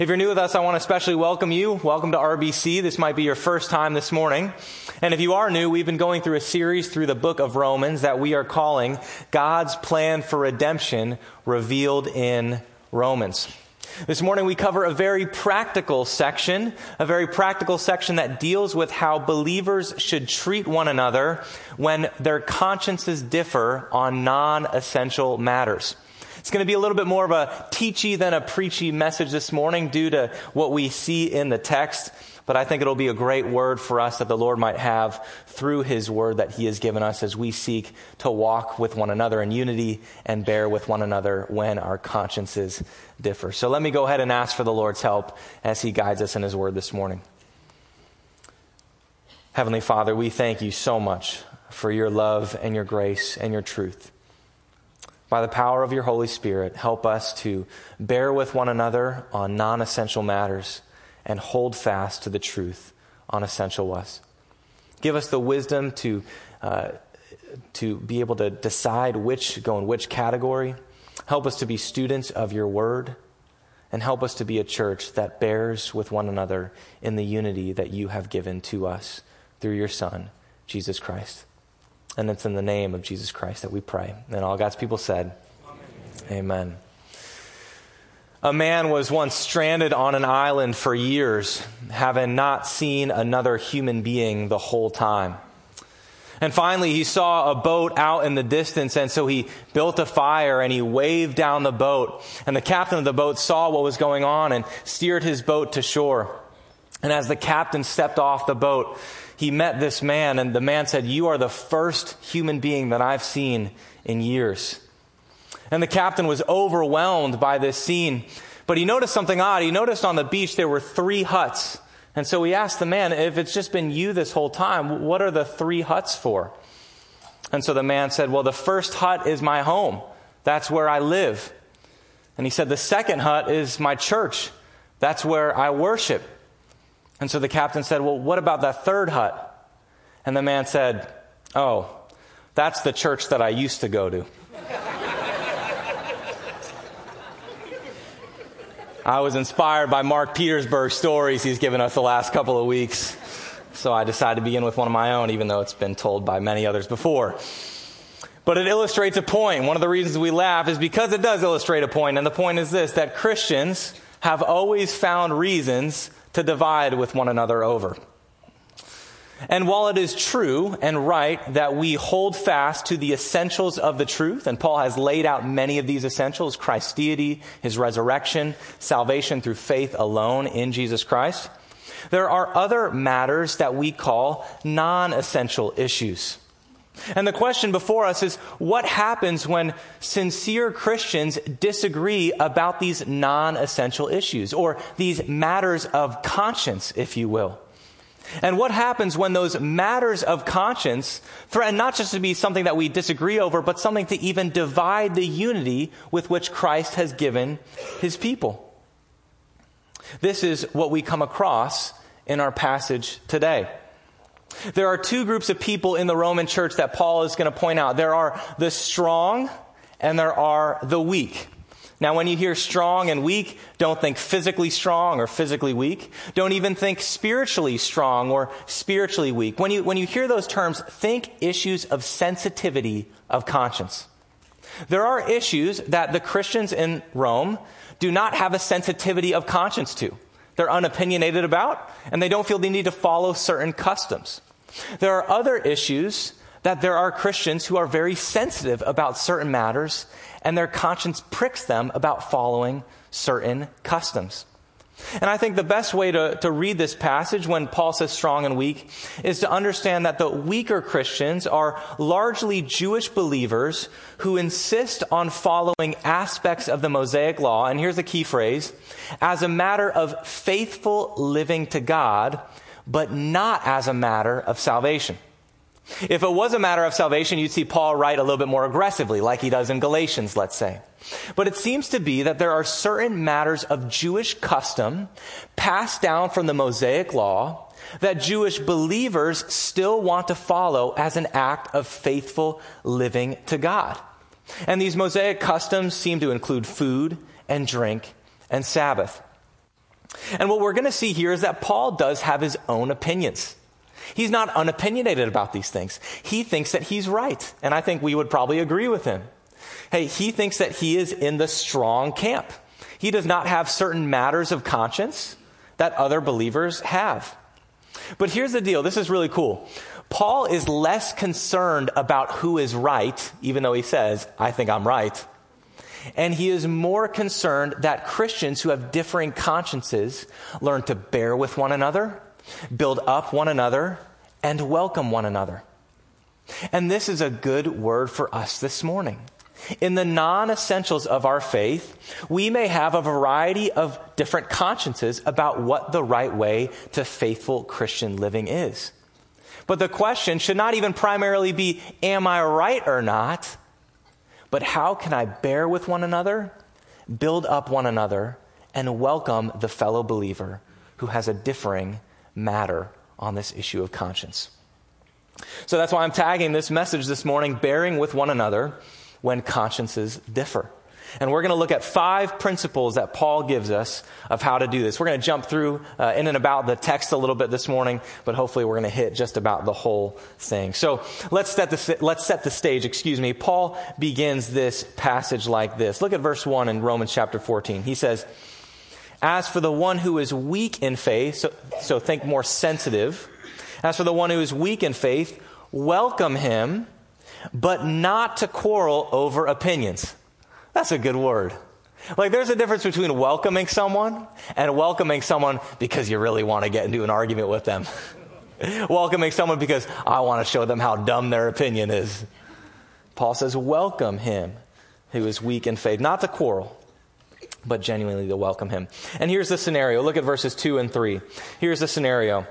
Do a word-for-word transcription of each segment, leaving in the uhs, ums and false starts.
If you're new with us, I want to especially welcome you. Welcome to R B C. This might be your first time this morning. And if you are new, we've been going through a series through the book of Romans that we are calling God's Plan for Redemption Revealed in Romans. This morning we cover a very practical section, a very practical section that deals with how believers should treat one another when their consciences differ on non-essential matters. It's going to be a little bit more of a teachy than a preachy message this morning due to what we see in the text. But I think it'll be a great word for us that the Lord might have through His word that He has given us as we seek to walk with one another in unity and bear with one another when our consciences differ. So let me go ahead and ask for the Lord's help as He guides us in His word this morning. Heavenly Father, we thank You so much for Your love and Your grace and Your truth. By the power of Your Holy Spirit, help us to bear with one another on non-essential matters and hold fast to the truth on essential ones. Give us the wisdom to uh, to be able to decide which go in which category. Help us to be students of Your word, and help us to be a church that bears with one another in the unity that You have given to us through Your Son, Jesus Christ. And it's in the name of Jesus Christ that we pray. And all God's people said, Amen. Amen. A man was once stranded on an island for years, having not seen another human being the whole time. And finally, he saw a boat out in the distance, and so he built a fire and he waved down the boat. And the captain of the boat saw what was going on and steered his boat to shore. And as the captain stepped off the boat, he met this man, and the man said, "You are the first human being that I've seen in years." And the captain was overwhelmed by this scene, but he noticed something odd. He noticed on the beach there were three huts. And so he asked the man, "If it's just been you this whole time, what are the three huts for?" And so the man said, "Well, the first hut is my home. That's where I live." And he said, "The second hut is my church. That's where I worship." And so the captain said, "Well, what about that third hut?" And the man said, "Oh, that's the church that I used to go to." I was inspired by Mark Petersburg's stories he's given us the last couple of weeks. So I decided to begin with one of my own, even though it's been told by many others before. But it illustrates a point. One of the reasons we laugh is because it does illustrate a point. And the point is this, that Christians have always found reasons to divide with one another over. And while it is true and right that we hold fast to the essentials of the truth, and Paul has laid out many of these essentials, Christ's deity, His resurrection, salvation through faith alone in Jesus Christ, there are other matters that we call non-essential issues. And the question before us is, what happens when sincere Christians disagree about these non-essential issues, or these matters of conscience, if you will? And what happens when those matters of conscience threaten not just to be something that we disagree over, but something to even divide the unity with which Christ has given His people? This is what we come across in our passage today. There are two groups of people in the Roman church that Paul is going to point out. There are the strong and there are the weak. Now, when you hear strong and weak, don't think physically strong or physically weak. Don't even think spiritually strong or spiritually weak. When you, when you hear those terms, think issues of sensitivity of conscience. There are issues that the Christians in Rome do not have a sensitivity of conscience to. They're unopinionated about, and they don't feel they need to follow certain customs. There are other issues that there are Christians who are very sensitive about certain matters, and their conscience pricks them about following certain customs. And I think the best way to, to read this passage when Paul says strong and weak is to understand that the weaker Christians are largely Jewish believers who insist on following aspects of the Mosaic law, and here's the key phrase, as a matter of faithful living to God, but not as a matter of salvation. If it was a matter of salvation, you'd see Paul write a little bit more aggressively, like he does in Galatians, let's say. But it seems to be that there are certain matters of Jewish custom passed down from the Mosaic law that Jewish believers still want to follow as an act of faithful living to God. And these Mosaic customs seem to include food and drink and Sabbath. And what we're going to see here is that Paul does have his own opinions. He's not unopinionated about these things. He thinks that he's right. And I think we would probably agree with him. Hey, he thinks that he is in the strong camp. He does not have certain matters of conscience that other believers have. But here's the deal. This is really cool. Paul is less concerned about who is right, even though he says, I think I'm right. And he is more concerned that Christians who have differing consciences learn to bear with one another, build up one another, and welcome one another. And this is a good word for us this morning. In the non-essentials of our faith, we may have a variety of different consciences about what the right way to faithful Christian living is. But the question should not even primarily be, am I right or not? But how can I bear with one another, build up one another, and welcome the fellow believer who has a differing matter on this issue of conscience? So that's why I'm tagging this message this morning, bearing with one another when consciences differ. And we're going to look at five principles that Paul gives us of how to do this. We're going to jump through uh, in and about the text a little bit this morning, but hopefully we're going to hit just about the whole thing. So let's set the, let's set the stage, excuse me. Paul begins this passage like this. Look at verse one in Romans chapter fourteen. He says, as for the one who is weak in faith, so, so think more sensitive. As for the one who is weak in faith, welcome him, but not to quarrel over opinions. That's a good word. Like, there's a difference between welcoming someone and welcoming someone because you really want to get into an argument with them. Welcoming someone because I want to show them how dumb their opinion is. Paul says, welcome him who is weak in faith, not to quarrel, but genuinely to welcome him. And here's the scenario. Look at verses two and three. Here's the scenario.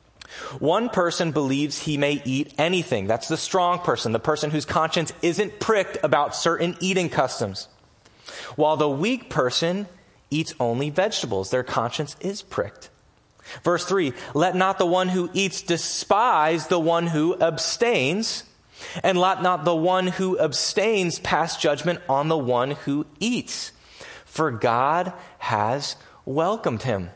One person believes he may eat anything. That's the strong person, the person whose conscience isn't pricked about certain eating customs. While the weak person eats only vegetables. Their conscience is pricked. Verse three, let not the one who eats despise the one who abstains, and let not the one who abstains pass judgment on the one who eats, for God has welcomed him.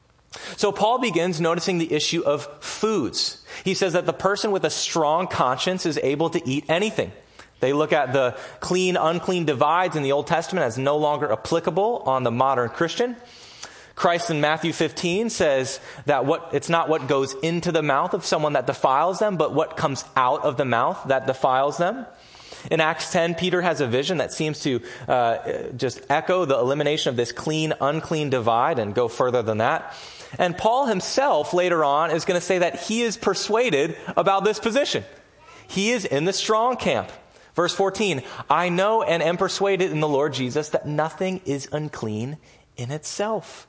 So Paul begins noticing the issue of foods. He says that the person with a strong conscience is able to eat anything. They look at the clean, unclean divides in the Old Testament as no longer applicable on the modern Christian. Christ in Matthew fifteen says that what it's not what goes into the mouth of someone that defiles them, but what comes out of the mouth that defiles them. In Acts ten, Peter has a vision that seems to uh, just echo the elimination of this clean, unclean divide and go further than that. And Paul himself later on is going to say that he is persuaded about this position. He is in the strong camp. Verse fourteen, I know and am persuaded in the Lord Jesus that nothing is unclean in itself.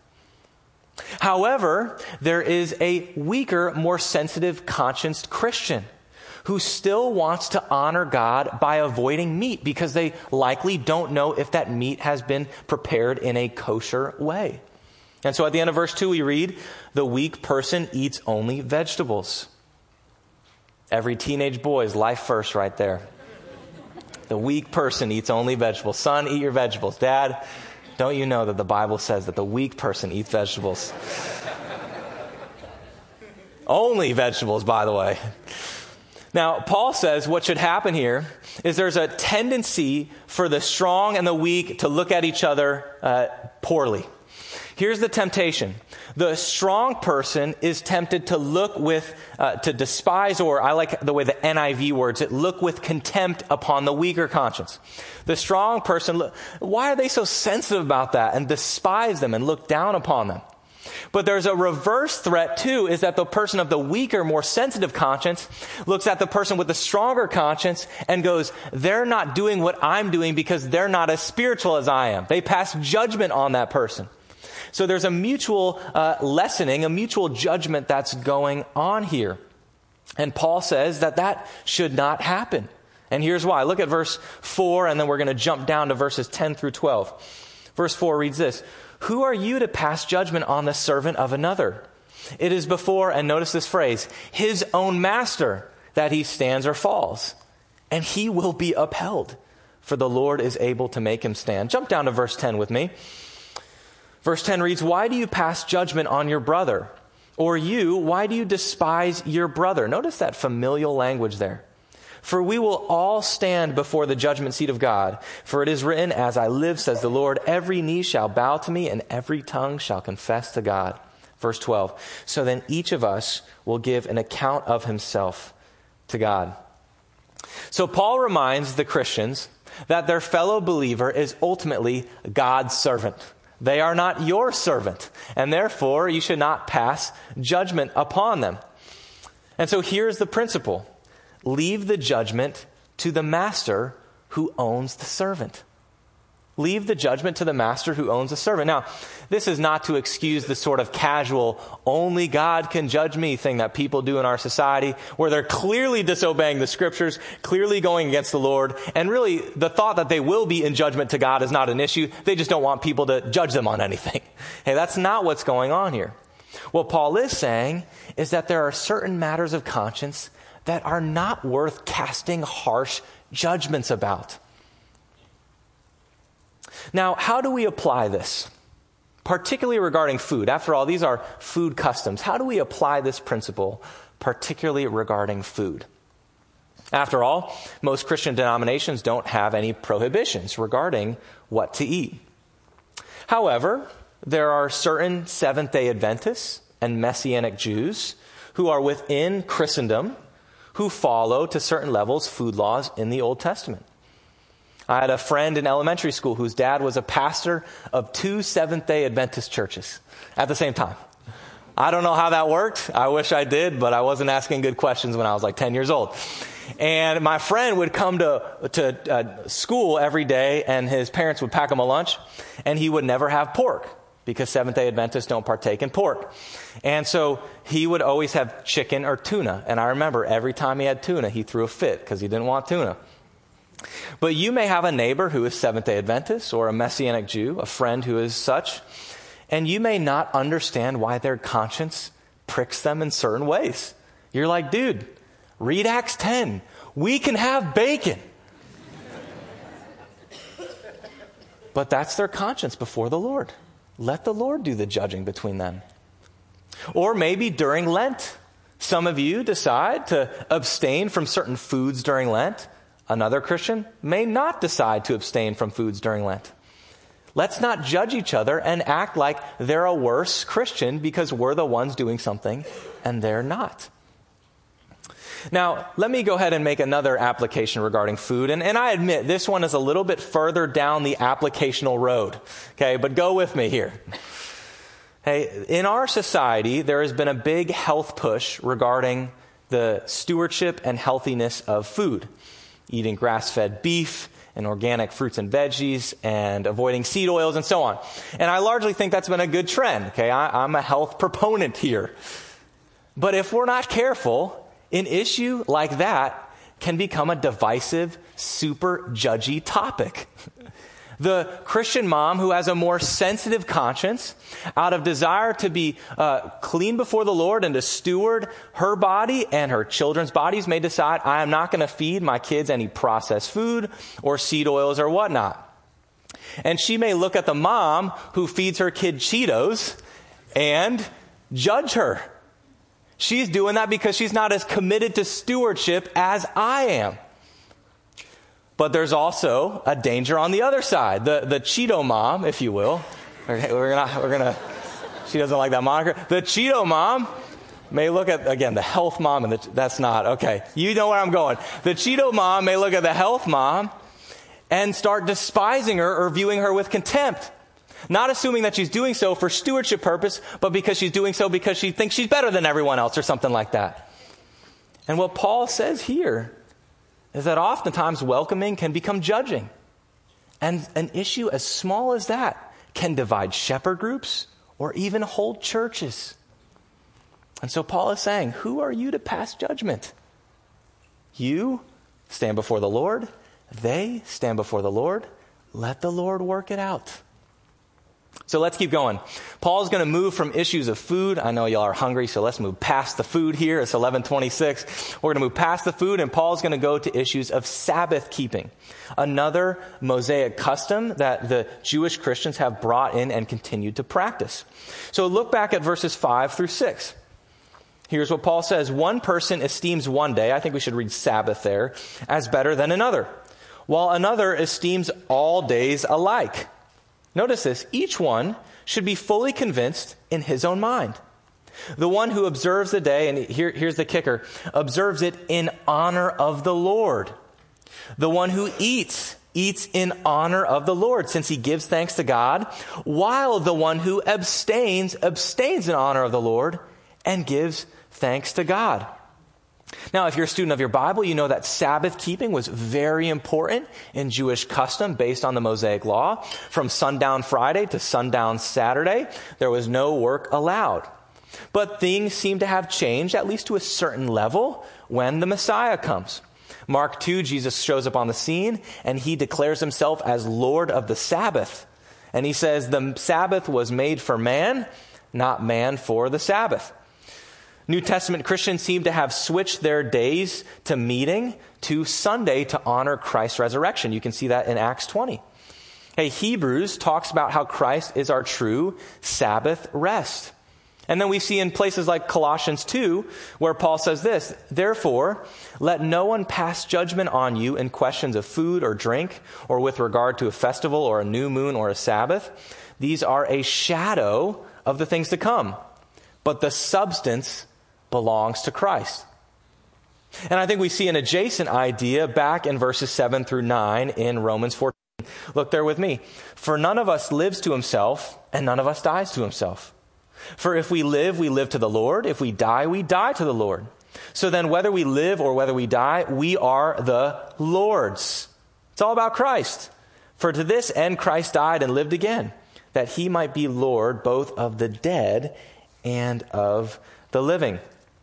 However, there is a weaker, more sensitive, conscienced Christian who still wants to honor God by avoiding meat because they likely don't know if that meat has been prepared in a kosher way. And so at the end of verse two, we read, the weak person eats only vegetables. Every teenage boy's life first right there. The weak person eats only vegetables. Son, eat your vegetables. Dad, don't you know that the Bible says that the weak person eats vegetables? Only vegetables, by the way. Now, Paul says what should happen here is there's a tendency for the strong and the weak to look at each other uh, poorly. Here's the temptation. The strong person is tempted to look with, uh, to despise, or I like the way the N I V words it, look with contempt upon the weaker conscience. The strong person, look, why are they so sensitive about that and despise them and look down upon them? But there's a reverse threat too, is that the person of the weaker, more sensitive conscience looks at the person with the stronger conscience and goes, they're not doing what I'm doing because they're not as spiritual as I am. They pass judgment on that person. So there's a mutual uh, lessening, a mutual judgment that's going on here. And Paul says that that should not happen. And here's why. Look at verse four, and then we're going to jump down to verses ten through twelve. Verse four reads this. Who are you to pass judgment on the servant of another? It is before, and notice this phrase, his own master that he stands or falls, and he will be upheld, for the Lord is able to make him stand. Jump down to verse ten with me. Verse ten reads, why do you pass judgment on your brother? Or you, why do you despise your brother? Notice that familial language there. For we will all stand before the judgment seat of God. For it is written, as I live, says the Lord, every knee shall bow to me and every tongue shall confess to God. Verse twelve, so then each of us will give an account of himself to God. So Paul reminds the Christians that their fellow believer is ultimately God's servant. They are not your servant, and therefore you should not pass judgment upon them. And so here's the principle. Leave the judgment to the master who owns the servant. Leave the judgment to the master who owns the servant. Now, this is not to excuse the sort of casual, only God can judge me thing that people do in our society, where they're clearly disobeying the scriptures, clearly going against the Lord, and really the thought that they will be in judgment to God is not an issue. They just don't want people to judge them on anything. Hey, that's not what's going on here. What Paul is saying is that there are certain matters of conscience that are not worth casting harsh judgments about. Now, how do we apply this? Particularly regarding food. After all, these are food customs. How do we apply this principle, particularly regarding food? After all, most Christian denominations don't have any prohibitions regarding what to eat. However, there are certain Seventh-day Adventists and Messianic Jews who are within Christendom who follow, to certain levels, food laws in the Old Testament. I had a friend in elementary school whose dad was a pastor of two Seventh-day Adventist churches at the same time. I don't know how that worked. I wish I did, but I wasn't asking good questions when I was like ten years old. And my friend would come to to uh, school every day, and his parents would pack him a lunch, and he would never have pork, because Seventh-day Adventists don't partake in pork. And so he would always have chicken or tuna. And I remember every time he had tuna, he threw a fit because he didn't want tuna. But you may have a neighbor who is Seventh-day Adventist or a Messianic Jew, a friend who is such, and you may not understand why their conscience pricks them in certain ways. You're like, dude, read Acts ten. We can have bacon. But that's their conscience before the Lord. Let the Lord do the judging between them. Or maybe during Lent, some of you decide to abstain from certain foods during Lent. Another Christian may not decide to abstain from foods during Lent. Let's not judge each other and act like they're a worse Christian because we're the ones doing something and they're not. Now, let me go ahead and make another application regarding food. And, and I admit, this one is a little bit further down the applicational road. Okay, but go with me here. Hey, in our society, there has been a big health push regarding the stewardship and healthiness of food. Eating grass-fed beef and organic fruits and veggies and avoiding seed oils and so on. And I largely think that's been a good trend. Okay, I, I'm a health proponent here. But if we're not careful, an issue like that can become a divisive, super judgy topic. The Christian mom who has a more sensitive conscience, out of desire to be uh, clean before the Lord and to steward her body and her children's bodies, may decide, I am not going to feed my kids any processed food or seed oils or whatnot. And she may look at the mom who feeds her kid Cheetos and judge her. She's doing that because she's not as committed to stewardship as I am. But there's also a danger on the other side. The the Cheeto mom, if you will. We're, we're gonna we're gonna. She doesn't like that moniker. The Cheeto mom may look at, again, the health mom, and the, that's not okay. You know where I'm going. The Cheeto mom may look at the health mom and start despising her or viewing her with contempt. Not assuming that she's doing so for stewardship purpose, but because she's doing so because she thinks she's better than everyone else or something like that. And what Paul says here is that oftentimes welcoming can become judging. And an issue as small as that can divide shepherd groups or even whole churches. And so Paul is saying, who are you to pass judgment? You stand before the Lord. They stand before the Lord. Let the Lord work it out. So let's keep going. Paul's going to move from issues of food. I know y'all are hungry, so let's move past the food here. It's eleven twenty-six. We're going to move past the food, and Paul's going to go to issues of Sabbath keeping, another Mosaic custom that the Jewish Christians have brought in and continued to practice. So look back at verses five through six. Here's what Paul says. One person esteems one day, I think we should read Sabbath there, as better than another, while another esteems all days alike. Notice this, each one should be fully convinced in his own mind. The one who observes the day, and here, here's the kicker, observes it in honor of the Lord. The one who eats, eats in honor of the Lord, since he gives thanks to God, while the one who abstains, abstains in honor of the Lord and gives thanks to God. Now, if you're a student of your Bible, you know that Sabbath keeping was very important in Jewish custom based on the Mosaic law. From sundown Friday to sundown Saturday, there was no work allowed. But things seem to have changed, at least to a certain level, when the Messiah comes. Mark two, Jesus shows up on the scene, and he declares himself as Lord of the Sabbath. And he says, the Sabbath was made for man, not man for the Sabbath. New Testament Christians seem to have switched their days to meeting to Sunday to honor Christ's resurrection. You can see that in Acts twenty. Hey, Hebrews talks about how Christ is our true Sabbath rest. And then we see in places like Colossians two, where Paul says this, therefore, let no one pass judgment on you in questions of food or drink, or with regard to a festival or a new moon or a Sabbath. These are a shadow of the things to come, but the substance belongs to Christ. And I think we see an adjacent idea back in verses seven through nine in Romans fourteen. Look there with me. For none of us lives to himself, and none of us dies to himself. For if we live, we live to the Lord. If we die, we die to the Lord. So then whether we live or whether we die, we are the Lord's. It's all about Christ. For to this end Christ died and lived again, that he might be Lord both of the dead and of the living.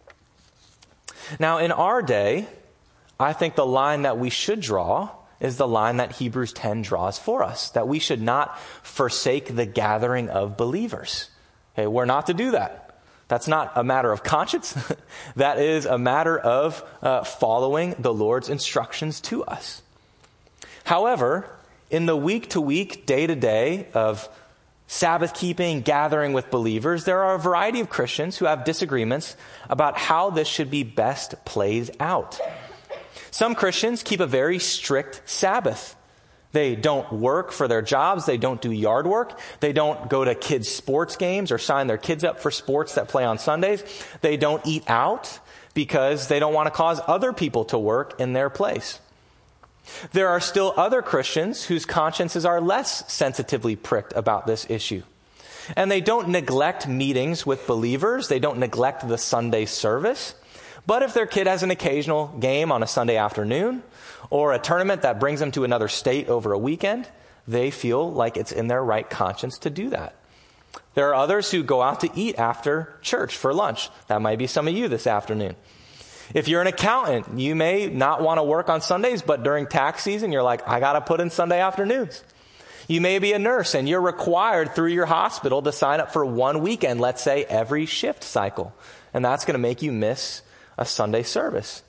Now, in our day, I think the line that we should draw is the line that Hebrews ten draws for us, that we should not forsake the gathering of believers. Okay, we're not to do that. That's not a matter of conscience. That is a matter of uh, following the Lord's instructions to us. However, in the week-to-week, day-to-day of Sabbath keeping, gathering with believers, there are a variety of Christians who have disagreements about how this should be best played out. Some Christians keep a very strict Sabbath. They don't work for their jobs. They don't do yard work. They don't go to kids' sports games or sign their kids up for sports that play on Sundays. They don't eat out because they don't want to cause other people to work in their place. There are still other Christians whose consciences are less sensitively pricked about this issue. And they don't neglect meetings with believers. They don't neglect the Sunday service. But if their kid has an occasional game on a Sunday afternoon or a tournament that brings them to another state over a weekend, they feel like it's in their right conscience to do that. There are others who go out to eat after church for lunch. That might be some of you this afternoon. If you're an accountant, you may not want to work on Sundays, but during tax season, you're like, I got to put in Sunday afternoons. You may be a nurse and you're required through your hospital to sign up for one weekend, let's say every shift cycle. And that's going to make you miss a Sunday service.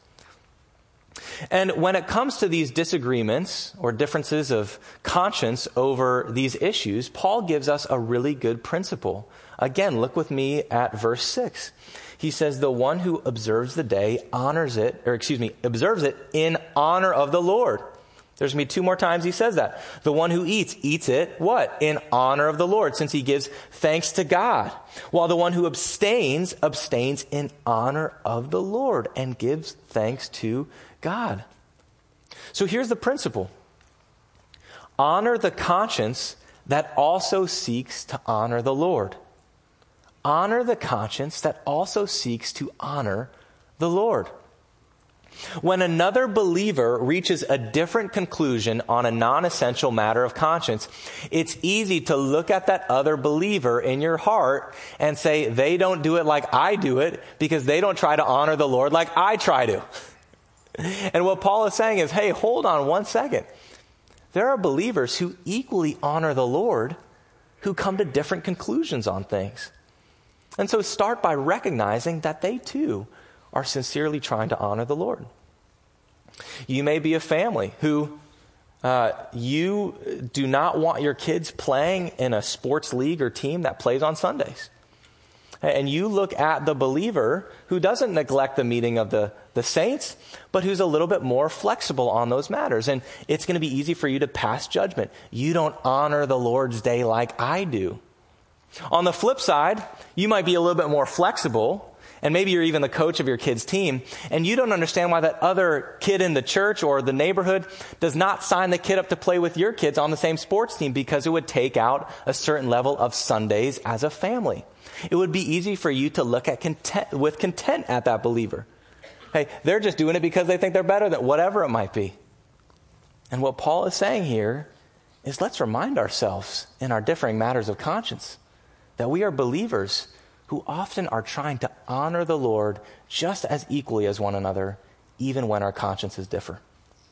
And when it comes to these disagreements or differences of conscience over these issues, Paul gives us a really good principle. Again, look with me at verse six. He says, the one who observes the day honors it, or excuse me, observes it in honor of the Lord. There's going to be two more times he says that. The one who eats, eats it, what? In honor of the Lord, since he gives thanks to God. While the one who abstains, abstains in honor of the Lord and gives thanks to God. So here's the principle. Honor the conscience that also seeks to honor the Lord. Honor the conscience that also seeks to honor the Lord. When another believer reaches a different conclusion on a non-essential matter of conscience, it's easy to look at that other believer in your heart and say, they don't do it like I do it because they don't try to honor the Lord like I try to. And what Paul is saying is, hey, hold on one second. There are believers who equally honor the Lord, who come to different conclusions on things. And so start by recognizing that they too are sincerely trying to honor the Lord. You may be a family who uh, you do not want your kids playing in a sports league or team that plays on Sundays. And you look at the believer who doesn't neglect the meeting of the, the saints, but who's a little bit more flexible on those matters. And it's going to be easy for you to pass judgment. You don't honor the Lord's day like I do. On the flip side, you might be a little bit more flexible, and maybe you're even the coach of your kid's team, and you don't understand why that other kid in the church or the neighborhood does not sign the kid up to play with your kids on the same sports team, because it would take out a certain level of Sundays as a family. It would be easy for you to look at content, with content at that believer. Hey, they're just doing it because they think they're better than whatever it might be. And what Paul is saying here is, let's remind ourselves in our differing matters of conscience that we are believers who often are trying to honor the Lord just as equally as one another, even when our consciences differ.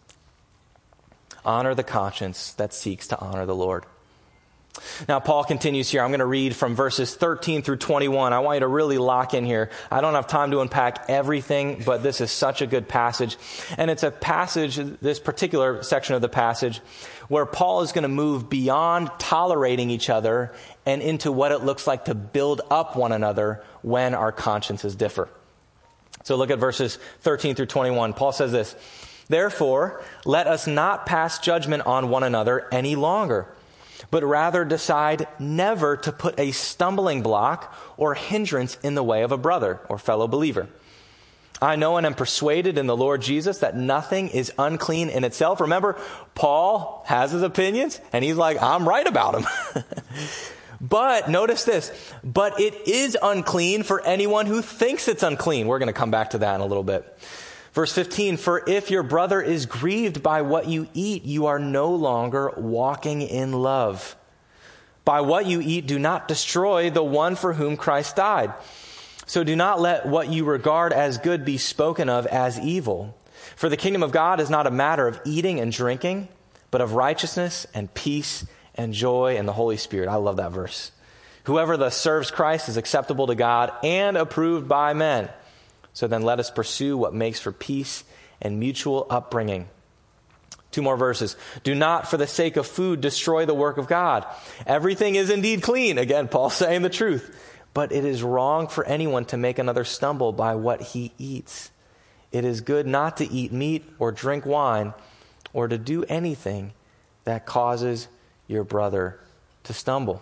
Honor the conscience that seeks to honor the Lord. Now, Paul continues here. I'm going to read from verses thirteen through twenty-one. I want you to really lock in here. I don't have time to unpack everything, but this is such a good passage. And it's a passage, this particular section of the passage, where Paul is going to move beyond tolerating each other and into what it looks like to build up one another when our consciences differ. So look at verses thirteen through twenty-one. Paul says this: "Therefore, let us not pass judgment on one another any longer, but rather decide never to put a stumbling block or hindrance in the way of a brother or fellow believer. I know and am persuaded in the Lord Jesus that nothing is unclean in itself." Remember, Paul has his opinions, and he's like, I'm right about them. But notice this, but it is unclean for anyone who thinks it's unclean. We're going to come back to that in a little bit. Verse fifteen, "For if your brother is grieved by what you eat, you are no longer walking in love. By what you eat, do not destroy the one for whom Christ died. So do not let what you regard as good be spoken of as evil. For the kingdom of God is not a matter of eating and drinking, but of righteousness and peace and joy in the Holy Spirit." I love that verse. "Whoever thus serves Christ is acceptable to God and approved by men. So then let us pursue what makes for peace and mutual upbringing." Two more verses. "Do not for the sake of food destroy the work of God. Everything is indeed clean." Again, Paul saying the truth. "But it is wrong for anyone to make another stumble by what he eats. It is good not to eat meat or drink wine or to do anything that causes your brother to stumble."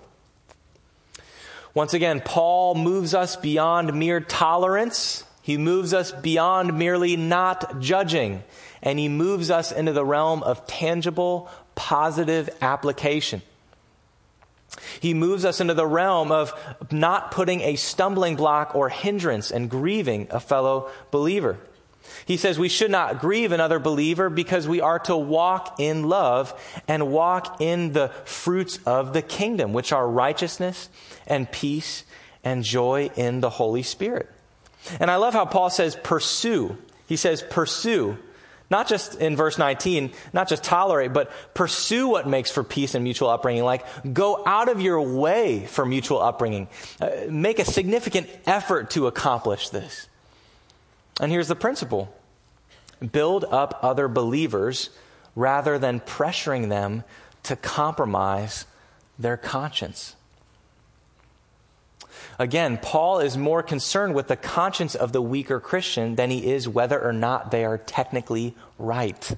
Once again, Paul moves us beyond mere tolerance. He moves us beyond merely not judging. And he moves us into the realm of tangible, positive application. He moves us into the realm of not putting a stumbling block or hindrance and grieving a fellow believer. He says we should not grieve another believer because we are to walk in love and walk in the fruits of the kingdom, which are righteousness and peace and joy in the Holy Spirit. And I love how Paul says pursue. He says pursue. Not just in verse nineteen, not just tolerate, but pursue what makes for peace and mutual upbringing. Like, go out of your way for mutual upbringing. Uh, make a significant effort to accomplish this. And here's the principle. Build up other believers rather than pressuring them to compromise their conscience. Again, Paul is more concerned with the conscience of the weaker Christian than he is whether or not they are technically right.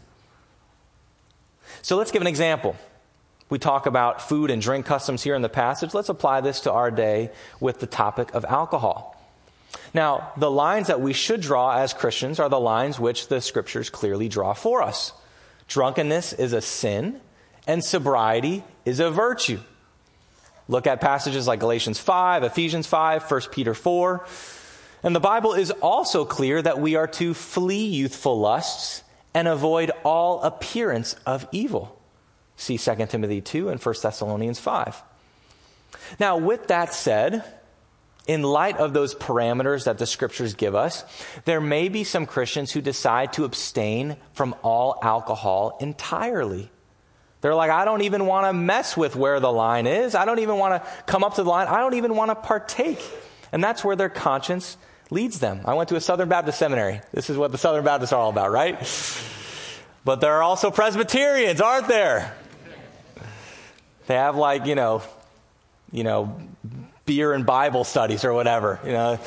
So let's give an example. We talk about food and drink customs here in the passage. Let's apply this to our day with the topic of alcohol. Now, the lines that we should draw as Christians are the lines which the scriptures clearly draw for us. Drunkenness is a sin, and sobriety is a virtue. Look at passages like Galatians five, Ephesians five, First Peter four. And the Bible is also clear that we are to flee youthful lusts and avoid all appearance of evil. See Second Timothy two and First Thessalonians five. Now, with that said, in light of those parameters that the scriptures give us, there may be some Christians who decide to abstain from all alcohol entirely. They're like, I don't even want to mess with where the line is. I don't even want to come up to the line. I don't even want to partake. And that's where their conscience leads them. I went to a Southern Baptist seminary. This is what the Southern Baptists are all about, right? But there are also Presbyterians, aren't there? They have like, you know, you know, beer and Bible studies or whatever, you know.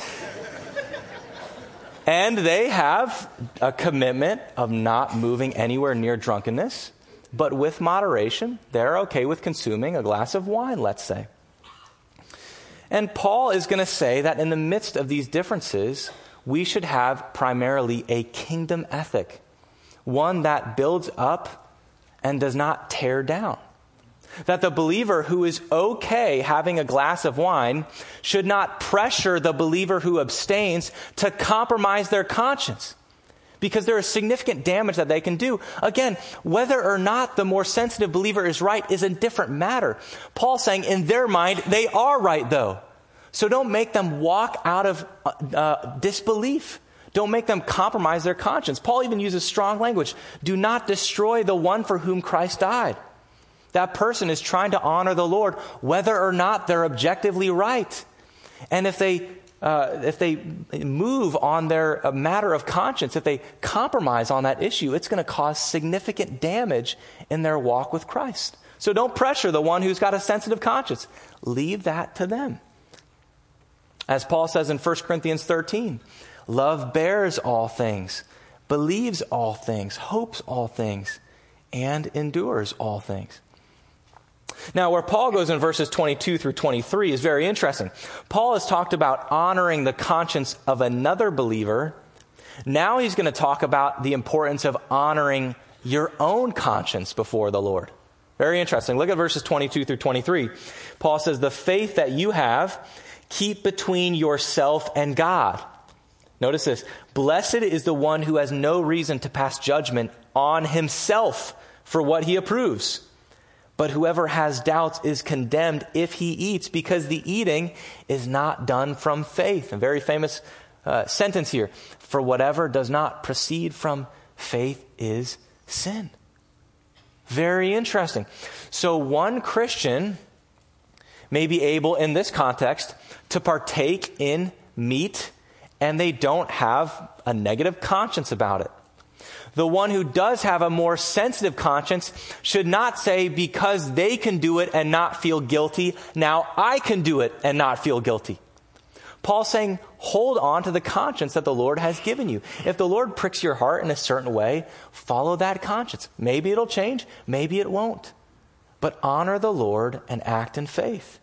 And they have a commitment of not moving anywhere near drunkenness. But with moderation, they're okay with consuming a glass of wine, let's say. And Paul is going to say that in the midst of these differences, we should have primarily a kingdom ethic, one that builds up and does not tear down. That the believer who is okay having a glass of wine should not pressure the believer who abstains to compromise their conscience, because there is significant damage that they can do. Again, whether or not the more sensitive believer is right is a different matter. Paul's saying in their mind, they are right though. So don't make them walk out of uh, disbelief. Don't make them compromise their conscience. Paul even uses strong language. Do not destroy the one for whom Christ died. That person is trying to honor the Lord, whether or not they're objectively right. And if they Uh, if they move on their uh, matter of conscience, if they compromise on that issue, it's going to cause significant damage in their walk with Christ. So don't pressure the one who's got a sensitive conscience. Leave that to them. As Paul says in First Corinthians thirteen, love bears all things, believes all things, hopes all things, and endures all things. Now, where Paul goes in verses twenty-two through twenty-three is very interesting. Paul has talked about honoring the conscience of another believer. Now he's going to talk about the importance of honoring your own conscience before the Lord. Very interesting. Look at verses twenty-two through twenty-three. Paul says, the faith that you have, keep between yourself and God. Notice this. Blessed is the one who has no reason to pass judgment on himself for what he approves. But whoever has doubts is condemned if he eats, because the eating is not done from faith. A very famous uh, sentence here. For whatever does not proceed from faith is sin. Very interesting. So one Christian may be able, in this context, to partake in meat, and they don't have a negative conscience about it. The one who does have a more sensitive conscience should not say, because they can do it and not feel guilty, now I can do it and not feel guilty. Paul's saying, hold on to the conscience that the Lord has given you. If the Lord pricks your heart in a certain way, follow that conscience. Maybe it'll change, maybe it won't. But honor the Lord and act in faith.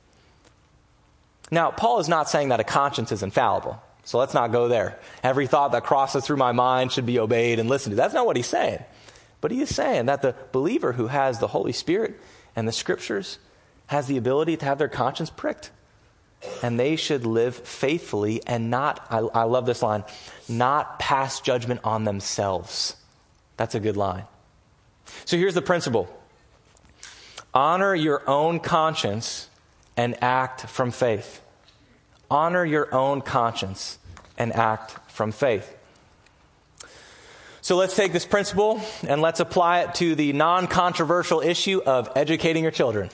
Now, Paul is not saying that a conscience is infallible. So let's not go there. Every thought that crosses through my mind should be obeyed and listened to. That's not what he's saying. But he is saying that the believer who has the Holy Spirit and the Scriptures has the ability to have their conscience pricked. And they should live faithfully and not, I, I love this line, not pass judgment on themselves. That's a good line. So here's the principle. Honor your own conscience and act from faith. Honor your own conscience and act from faith. So let's take this principle and let's apply it to the non-controversial issue of educating your children.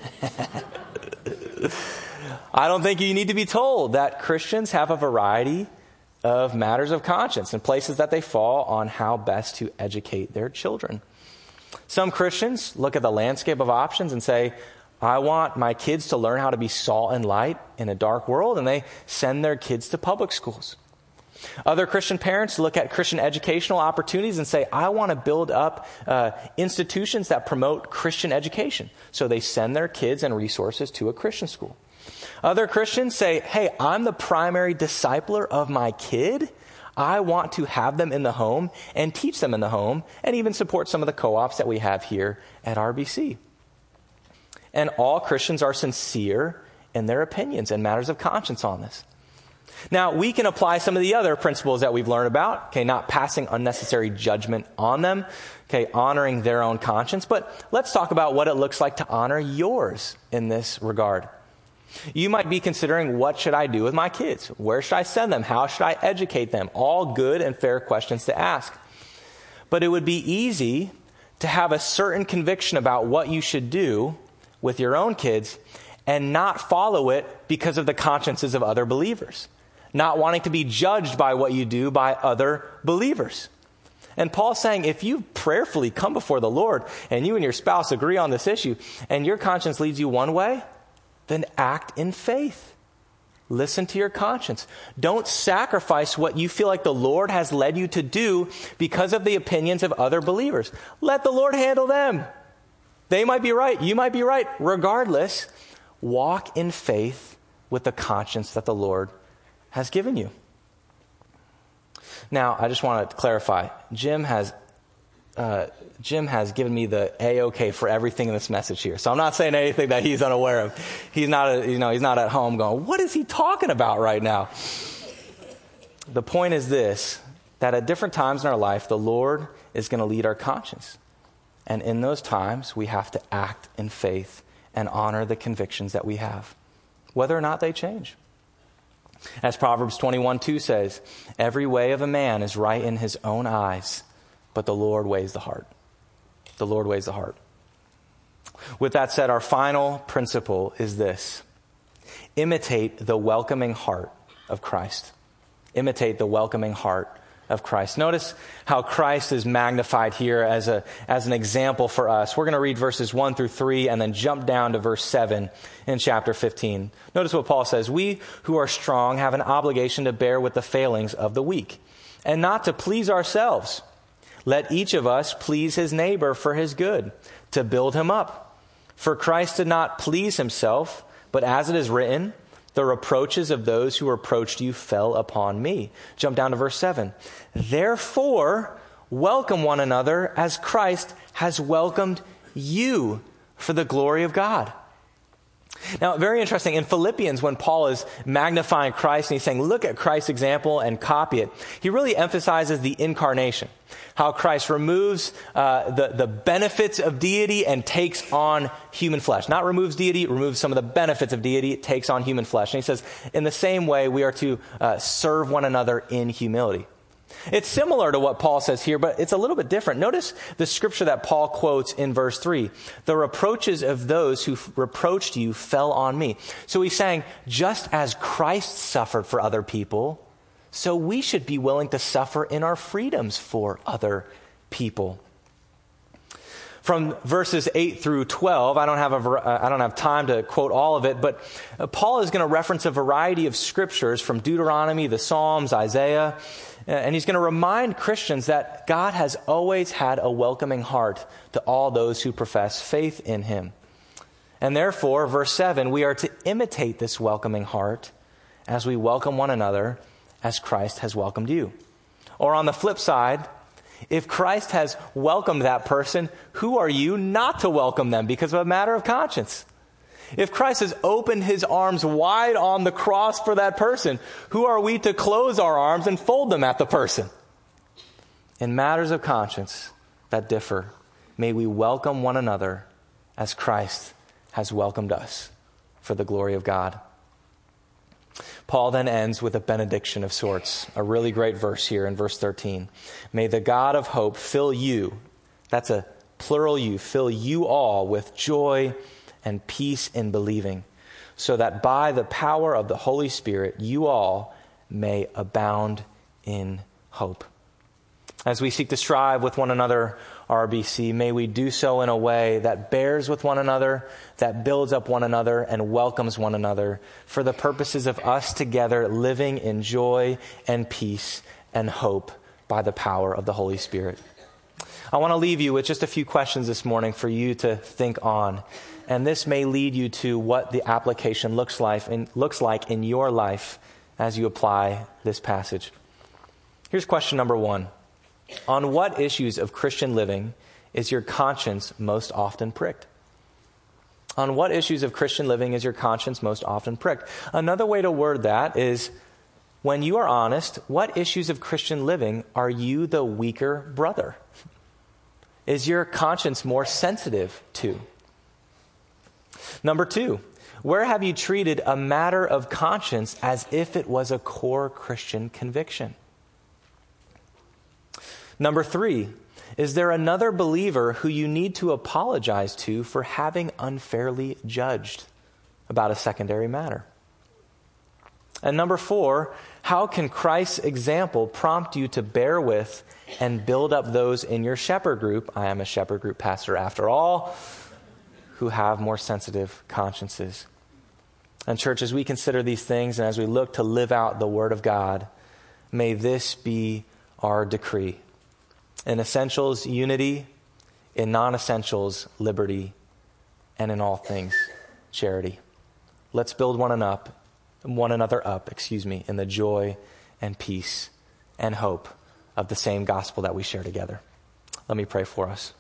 I don't think you need to be told that Christians have a variety of matters of conscience and places that they fall on how best to educate their children. Some Christians look at the landscape of options and say, I want my kids to learn how to be salt and light in a dark world, and they send their kids to public schools. Other Christian parents look at Christian educational opportunities and say, I want to build up uh, institutions that promote Christian education. So they send their kids and resources to a Christian school. Other Christians say, hey, I'm the primary discipler of my kid. I want to have them in the home and teach them in the home and even support some of the co-ops that we have here at R B C. And all Christians are sincere in their opinions and matters of conscience on this. Now, we can apply some of the other principles that we've learned about, okay, not passing unnecessary judgment on them, okay, honoring their own conscience. But let's talk about what it looks like to honor yours in this regard. You might be considering, what should I do with my kids? Where should I send them? How should I educate them? All good and fair questions to ask. But it would be easy to have a certain conviction about what you should do with your own kids and not follow it because of the consciences of other believers, not wanting to be judged by what you do by other believers. And Paul's saying, if you prayerfully come before the Lord and you and your spouse agree on this issue and your conscience leads you one way, then act in faith. Listen to your conscience. Don't sacrifice what you feel like the Lord has led you to do because of the opinions of other believers. Let the Lord handle them. They might be right. You might be right. Regardless, walk in faith with the conscience that the Lord has given you. Now, I just want to clarify. Jim has uh, Jim has given me the A-OK for everything in this message here. So I'm not saying anything that he's unaware of. He's not, a, you know, he's not at home going, what is he talking about right now? The point is this, that at different times in our life, the Lord is going to lead our conscience. And in those times, we have to act in faith and honor the convictions that we have, whether or not they change. As Proverbs twenty-one two says, every way of a man is right in his own eyes, but the Lord weighs the heart. The Lord weighs the heart. With that said, our final principle is this. Imitate the welcoming heart of Christ. Imitate the welcoming heart of Christ. Notice how Christ is magnified here as a as an example for us. We're going to read verses one through three and then jump down to verse seven in chapter fifteen. Notice what Paul says. We who are strong have an obligation to bear with the failings of the weak and not to please ourselves. Let each of us please his neighbor for his good, to build him up. For Christ did not please himself, but as it is written, the reproaches of those who reproached you fell upon me. Jump down to verse seven. Therefore, welcome one another as Christ has welcomed you for the glory of God. Now, very interesting. In Philippians, when Paul is magnifying Christ and he's saying, look at Christ's example and copy it, he really emphasizes the incarnation, how Christ removes uh, the, the benefits of deity and takes on human flesh. Not removes deity, removes some of the benefits of deity, takes on human flesh. And he says, in the same way, we are to uh, serve one another in humility. It's similar to what Paul says here, but it's a little bit different. Notice the scripture that Paul quotes in verse three. The reproaches of those who reproached you fell on me. So he's saying, just as Christ suffered for other people, so we should be willing to suffer in our freedoms for other people. From verses eight through twelve, I don't have a, I don't have time to quote all of it, but Paul is going to reference a variety of scriptures from Deuteronomy, the Psalms, Isaiah, and he's going to remind Christians that God has always had a welcoming heart to all those who profess faith in him. And therefore, verse seven, we are to imitate this welcoming heart as we welcome one another as Christ has welcomed you. Or on the flip side, if Christ has welcomed that person, who are you not to welcome them because of a matter of conscience? If Christ has opened his arms wide on the cross for that person, who are we to close our arms and fold them at the person? In matters of conscience that differ, may we welcome one another as Christ has welcomed us for the glory of God. Paul then ends with a benediction of sorts, a really great verse here in verse thirteen. May the God of hope fill you, that's a plural you, fill you all with joy and peace in believing, so that by the power of the Holy Spirit, you all may abound in hope. As we seek to strive with one another, R B C, may we do so in a way that bears with one another, that builds up one another, and welcomes one another for the purposes of us together living in joy and peace and hope by the power of the Holy Spirit. I want to leave you with just a few questions this morning for you to think on. And this may lead you to what the application looks like in, looks like in your life as you apply this passage. Here's question number one. On what issues of Christian living is your conscience most often pricked? On what issues of Christian living is your conscience most often pricked? Another way to word that is, when you are honest, what issues of Christian living are you the weaker brother? Is your conscience more sensitive to? Number two, where have you treated a matter of conscience as if it was a core Christian conviction? Number three, Is there another believer who you need to apologize to for having unfairly judged about a secondary matter? And number four, how can Christ's example prompt you to bear with and build up those in your shepherd group? I am a shepherd group pastor after all, who have more sensitive consciences. And church, as we consider these things and as we look to live out the Word of God, may this be our decree. In essentials, unity. In non-essentials, liberty. And in all things, charity. Let's build one another up, one another up, excuse me, in the joy and peace and hope of the same gospel that we share together. Let me pray for us.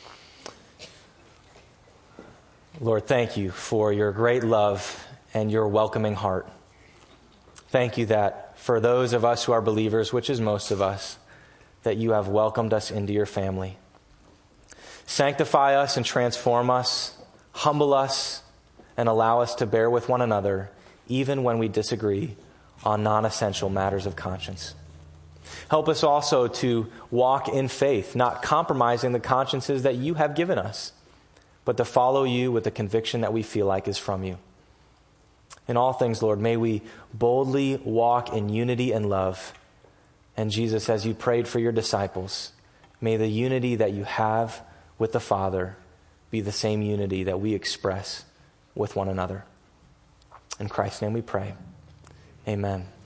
Lord, thank you for your great love and your welcoming heart. Thank you that for those of us who are believers, which is most of us, that you have welcomed us into your family. Sanctify us and transform us, humble us, and allow us to bear with one another, even when we disagree on non-essential matters of conscience. Help us also to walk in faith, not compromising the consciences that you have given us, but to follow you with the conviction that we feel like is from you. In all things, Lord, may we boldly walk in unity and love. And Jesus, as you prayed for your disciples, may the unity that you have with the Father be the same unity that we express with one another. In Christ's name we pray. Amen.